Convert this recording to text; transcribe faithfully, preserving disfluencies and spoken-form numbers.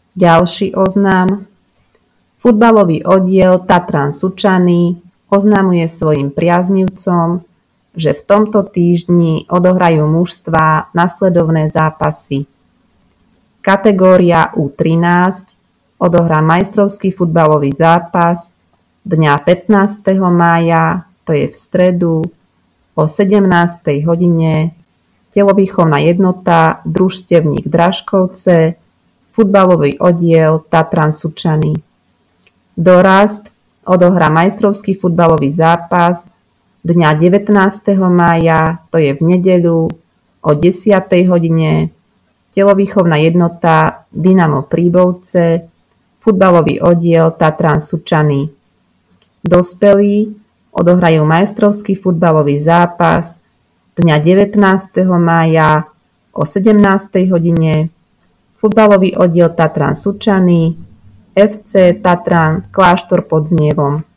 Ďalší oznam. Futbalový oddiel Tatran Sučany oznamuje svojim priaznivcom, že v tomto týždni odohrajú mužstvá nasledovné zápasy. Kategória ú trinásť odohrá majstrovský futbalový zápas dňa pätnásteho mája, to je v stredu, o sedemnástej hodine, telovýchovná jednota Družstevník Dražkovce, futbalový oddiel Tatran Sučany. Dorast odohrá majstrovský futbalový zápas dňa devätnásteho mája, to je v nedeľu, o desiatej hodine, telovýchovná jednota Dynamo Príbovce, futbalový oddiel Tatran Sučany. Dospelí odohrajú majstrovský futbalový zápas dňa devätnásteho mája o sedemnástej hodine, futbalový oddiel Tatran Sučany, ef cé Tatran Kláštor pod Znievom.